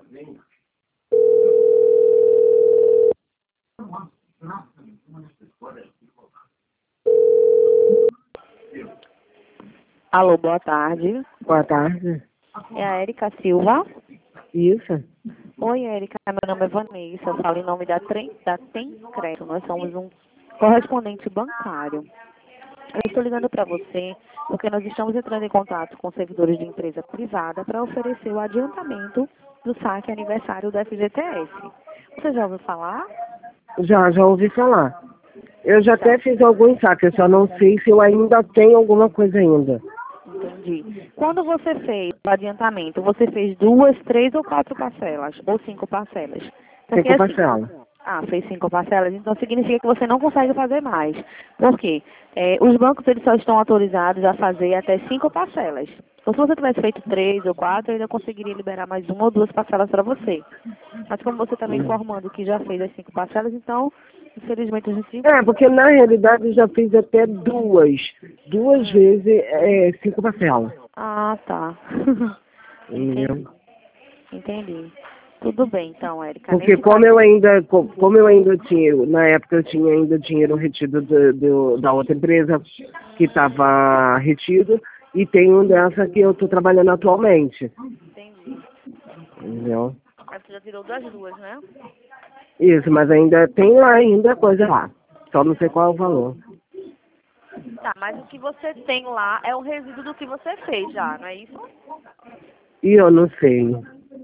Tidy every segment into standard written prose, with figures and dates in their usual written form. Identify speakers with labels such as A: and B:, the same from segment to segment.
A: Alô, boa tarde.
B: Boa tarde.
A: É a Érica Silva.
B: Isso.
A: Oi, Érica. Meu nome é Vanessa. Eu falo em nome da Tem Crédito. Nós somos um correspondente bancário. Eu estou ligando para você porque nós estamos entrando em contato com servidores de empresa privada para oferecer o adiantamento do saque aniversário do FGTS. Você já ouviu falar?
B: Já ouvi falar. Eu já até fiz alguns saques, eu só não sei se eu ainda tenho alguma coisa ainda.
A: Entendi. Quando você fez o adiantamento, você fez 2, 3 ou 4 parcelas? Ou 5 parcelas? Porque
B: 5
A: assim,
B: parcelas.
A: fez 5 parcelas, então significa que você não consegue fazer mais. Por quê? Os bancos eles só estão autorizados a fazer até 5 parcelas. Então, se você tivesse feito 3 ou 4, eu ainda conseguiria liberar mais 1 ou 2 parcelas para você. Mas como você está me informando que já fez as 5 parcelas, então, infelizmente, a gente...
B: Porque na realidade eu já fiz até duas vezes 5 parcelas.
A: Ah, tá.
B: Entendeu?
A: Entendi. Tudo bem, então, Érica.
B: Porque como eu ainda tinha, na época eu tinha ainda dinheiro retido da outra empresa que estava retido, e tem um dessa que eu estou trabalhando atualmente.
A: Entendi.
B: Entendeu?
A: Aí você já tirou das duas, né?
B: Isso, mas ainda tem lá ainda coisa lá. Só não sei qual é o valor.
A: Tá, mas o que você tem lá é o resíduo do que você fez já, não é isso?
B: E eu não sei.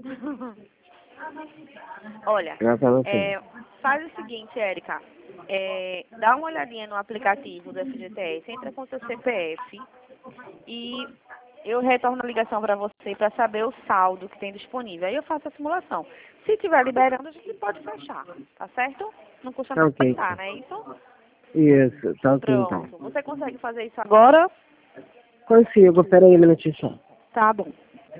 A: Olha,
B: Eu só não sei.
A: faz o seguinte, Érica. Dá uma olhadinha no aplicativo do FGTS, entra com seu CPF e eu retorno a ligação para você para saber o saldo que tem disponível. Aí eu faço a simulação. Se tiver liberando, a gente pode fechar, tá certo? Não custa
B: Tá
A: nada
B: ok.
A: tentar, não é isso?
B: Isso, tá ok então.
A: Pronto. Você consegue fazer isso agora?
B: Consigo, peraí um minutinho só.
A: Tá bom.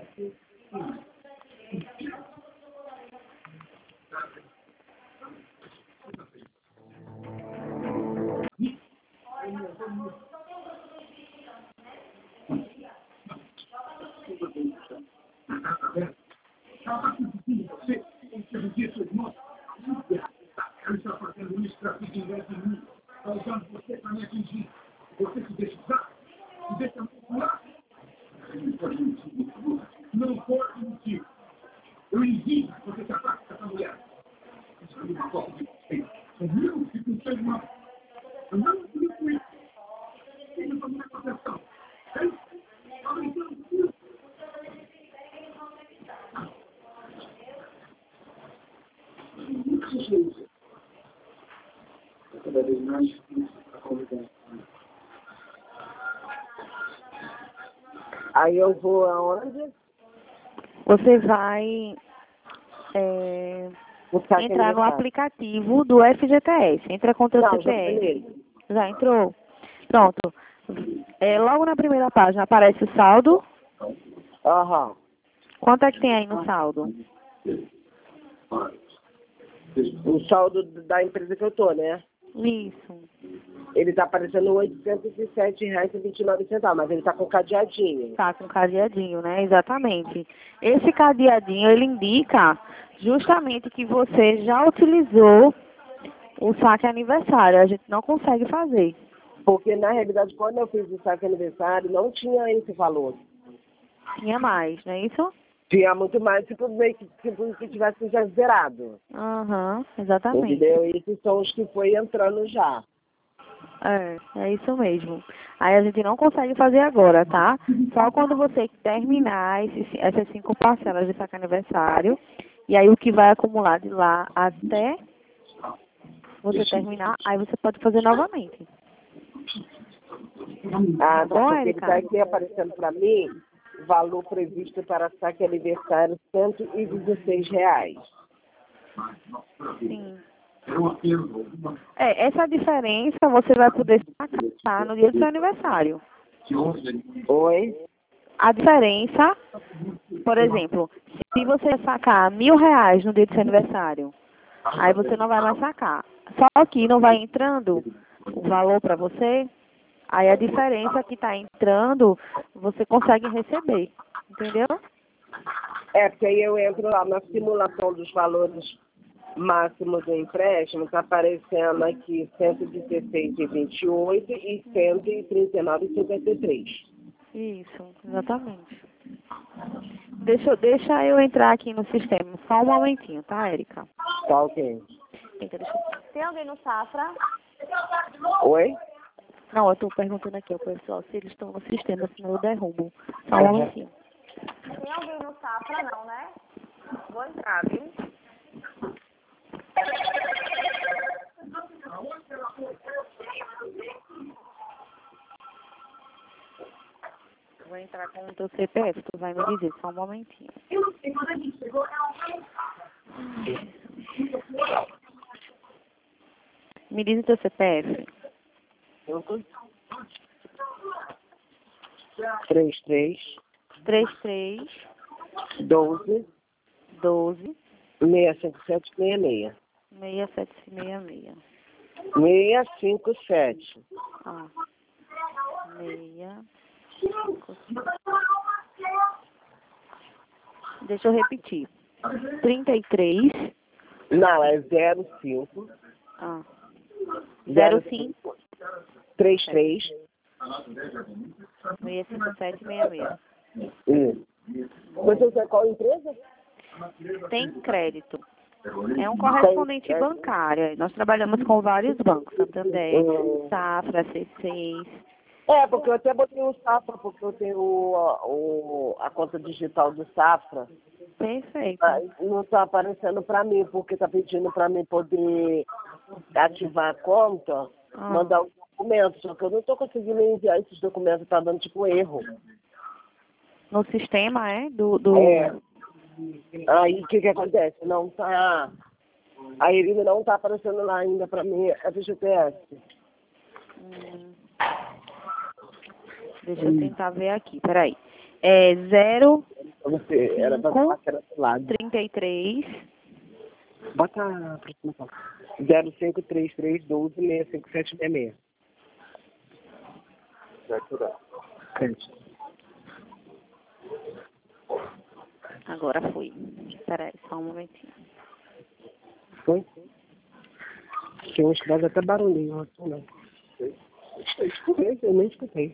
B: Aí eu vou aonde?
A: Você vai
B: Buscar aquele
A: entrar no
B: recado.
A: aplicativo do FGTS. Entra com o teu
B: Não, já
A: CPF.
B: fui nele.
A: Já entrou? Pronto. Logo na primeira página aparece o saldo.
B: Aham.
A: Quanto é que tem aí no saldo?
B: O saldo da empresa que eu tô, né?
A: Isso.
B: Ele tá aparecendo R$ 807,29, mas ele tá com cadeadinho.
A: Tá com cadeadinho, né? Exatamente. Esse cadeadinho, ele indica justamente que você já utilizou o saque aniversário. A gente não consegue fazer.
B: Porque na realidade quando eu fiz o saque aniversário não tinha esse valor.
A: Tinha mais, não é isso?
B: Tinha muito mais, tipo, meio que se tivesse já zerado.
A: Aham, exatamente.
B: Entendeu? E esses são os que foi entrando já.
A: É isso mesmo. Aí a gente não consegue fazer agora, tá? Só quando você terminar essas 5 parcelas de saque aniversário. E aí o que vai acumular de lá até você terminar, aí você pode fazer novamente.
B: Ah,
A: Bom,
B: porque ele
A: Érica?
B: está aqui aparecendo para mim, o valor previsto para saque aniversário, R$ 116.
A: Sim. Essa diferença você vai poder sacar no dia do seu aniversário.
B: Oi?
A: A diferença, por exemplo, se você sacar R$ 1.000 no dia do seu aniversário, aí você não vai mais sacar. Só que não vai entrando o valor para você, aí a diferença que está entrando, você consegue receber. Entendeu?
B: É, porque aí eu entro lá na simulação dos valores máximos do empréstimo, está aparecendo aqui 116,28 e 139,53.
A: Isso, exatamente. Deixa eu entrar aqui no sistema. Só um momentinho, tá, Érica?
B: Tá ok.
A: Eita, Tem alguém no Safra?
B: Oi?
A: Não, eu tô perguntando aqui ao pessoal se eles estão no sistema, senão eu derrubo. Só um momentinho. Tem alguém no Safra, não, né? Vou entrar, viu? Vou entrar com o teu CPF, tu vai me dizer, só um momentinho. Me diz o teu CPF.
B: 33
A: 33
B: 12
A: 12
B: 65766.
A: 6766.
B: 657.
A: Ah, 6. Deixa eu repetir. 33.
B: Não, é 05
A: Ah, 05
B: 33.
A: 65766.
B: Você sabe qual empresa?
A: Tem crédito. É um correspondente bancário. Nós trabalhamos com vários bancos. Santander, Safra, C6.
B: É, porque eu até botei o Safra, porque eu tenho a conta digital do Safra.
A: Perfeito.
B: Mas não está aparecendo para mim, porque está pedindo para mim poder ativar a conta, mandar os documentos. Só que eu não estou conseguindo enviar esses documentos, está dando tipo erro.
A: No sistema, é?
B: É. Aí o que acontece? Não tá. Aí ele não está aparecendo lá ainda para mim, é do GPS.
A: Deixa eu tentar ver aqui, peraí. É 0,
B: Você era para falar que era do lado.
A: 33.
B: Bota a aproximação. 0533 12 65766. Crédito.
A: Agora foi. Peraí, só um momentinho.
B: Foi? Tinha uns que até barulhinho, assim, não. Eu nem escutei.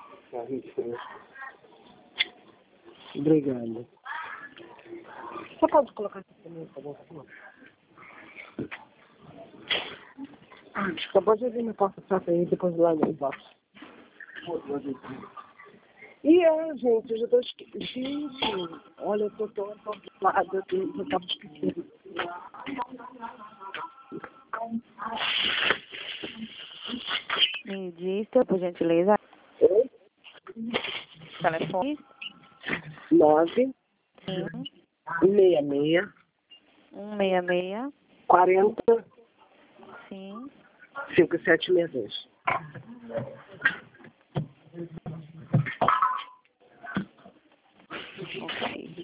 B: Obrigado. Você pode colocar aqui também, por favor? Acabou de abrir minha porta-prata aí, depois lá no embaixo. E gente, eu já tô Gente, olha, eu tô toda lado, eu tava esquecendo.
A: Me diz, por gentileza.
B: Oi?
A: Telefone.
B: 9
A: Sim.
B: 66
A: 166.
B: 40
A: Sim.
B: 5762.
A: Ok.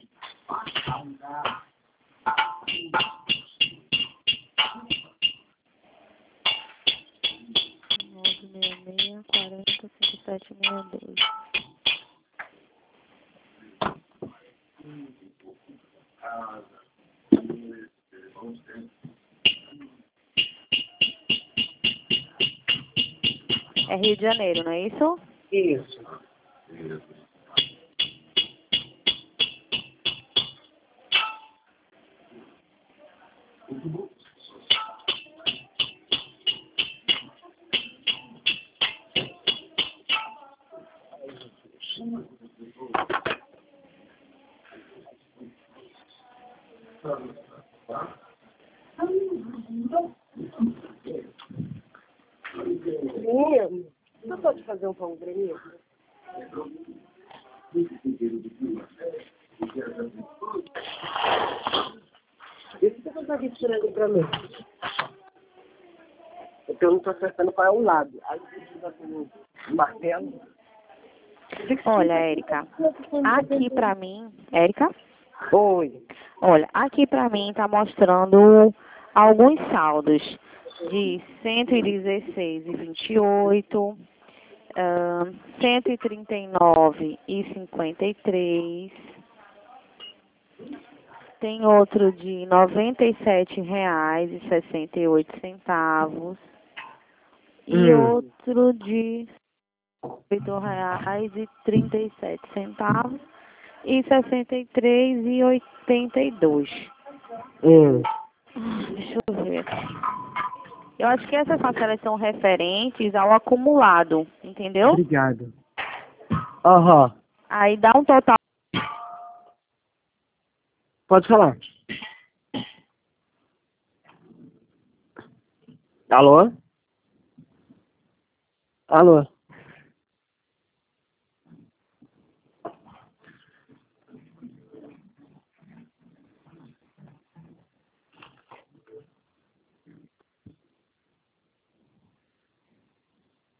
A: Nove meia meia 40 5762. É Rio de Janeiro, não é isso?
B: Isso. Menino, você pode fazer um pão pra mim? E se você consegue tirar ele pra mim? Porque eu não tô acertando qual é o lado. Aí você tira com o martelo.
A: Olha, Érica, aqui pra mim... Érica?
B: Oi.
A: Olha, aqui pra mim tá mostrando alguns saldos de 116,28, 139,53, Tem outro de R$ 97,68. E outro de R$ 8,37 e R$ 63,82. Deixa eu ver aqui. Eu acho que essas parcelas são referentes ao acumulado, entendeu?
B: Obrigado. Aham.
A: Aí dá um total.
B: Pode falar. Alô? Alô?